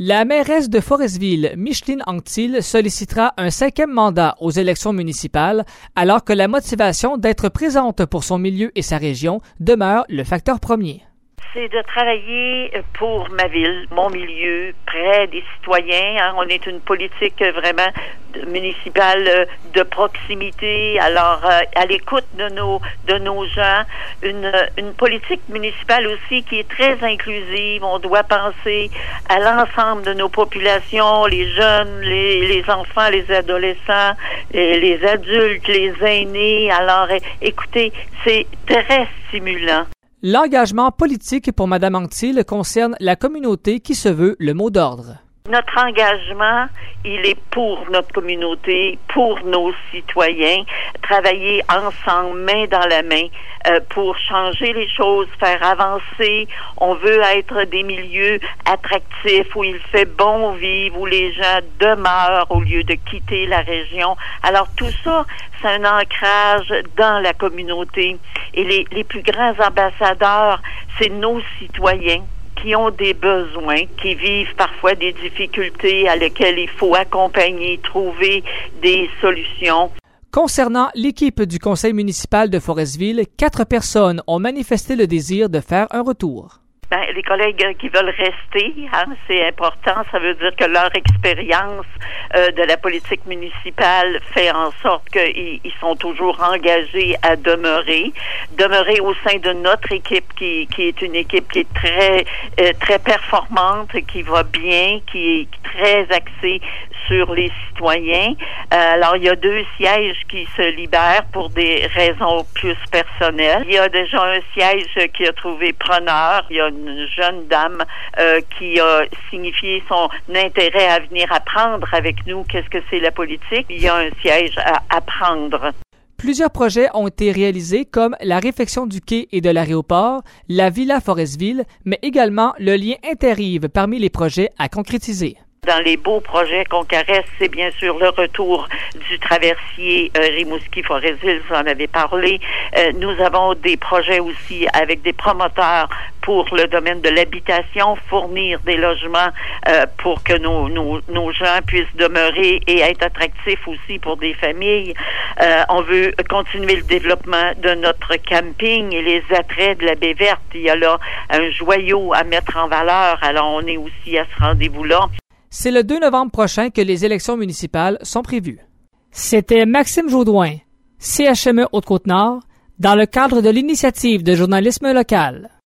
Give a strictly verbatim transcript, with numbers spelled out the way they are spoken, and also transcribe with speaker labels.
Speaker 1: La mairesse de Forestville, Micheline Anctil, sollicitera un cinquième mandat aux élections municipales, alors que la motivation d'être présente pour son milieu et sa région demeure le facteur premier.
Speaker 2: C'est de travailler pour ma ville, mon milieu, près des citoyens. Hein. On est une politique vraiment municipale de proximité, alors euh, à l'écoute de nos de nos gens. Une, une politique municipale aussi qui est très inclusive. On doit penser à l'ensemble de nos populations, les jeunes, les, les enfants, les adolescents, les, les adultes, les aînés. Alors, écoutez, c'est très stimulant.
Speaker 1: L'engagement politique pour Mme Anctil concerne la communauté qui se veut le mot d'ordre.
Speaker 2: Notre engagement, il est pour notre communauté, pour nos citoyens, travailler ensemble, main dans la main, euh, pour changer les choses, faire avancer. On veut être des milieux attractifs, où il fait bon vivre, où les gens demeurent au lieu de quitter la région. Alors tout ça, c'est un ancrage dans la communauté. Et les, les plus grands ambassadeurs, c'est nos citoyens qui ont des besoins, qui vivent parfois des difficultés à lesquelles il faut accompagner, trouver des solutions.
Speaker 1: Concernant l'équipe du conseil municipal de Forestville, quatre personnes ont manifesté le désir de faire un retour.
Speaker 2: Ben, les collègues qui veulent rester, hein, c'est important. Ça veut dire que leur expérience euh, de la politique municipale fait en sorte qu'ils ils sont toujours engagés à demeurer, demeurer au sein de notre équipe qui, qui est une équipe qui est très euh, très performante, qui va bien, qui est très axée sur les citoyens. Euh, alors, il y a deux sièges qui se libèrent pour des raisons plus personnelles. Il y a déjà un siège qui a trouvé preneur. Il y a une jeune dame euh, qui a signifié son intérêt à venir apprendre avec nous qu'est-ce que c'est la politique. Il y a un siège à apprendre.
Speaker 1: Plusieurs projets ont été réalisés comme la réfection du quai et de l'aéroport, la Villa Forestville, mais également le lien interrive parmi les projets à concrétiser.
Speaker 2: Dans les beaux projets qu'on caresse, c'est bien sûr le retour du traversier euh, Rimouski-Forestville, vous en avez parlé. Euh, nous avons des projets aussi avec des promoteurs pour le domaine de l'habitation, fournir des logements euh, pour que nos, nos, nos gens puissent demeurer et être attractifs aussi pour des familles. Euh, on veut continuer le développement de notre camping et les attraits de la baie verte. Il y a là un joyau à mettre en valeur, alors on est aussi à ce rendez-vous-là.
Speaker 1: C'est le deux novembre prochain que les élections municipales sont prévues. C'était Maxime Jaudoin, C H M E Haute-Côte-Nord, dans le cadre de l'initiative de journalisme local.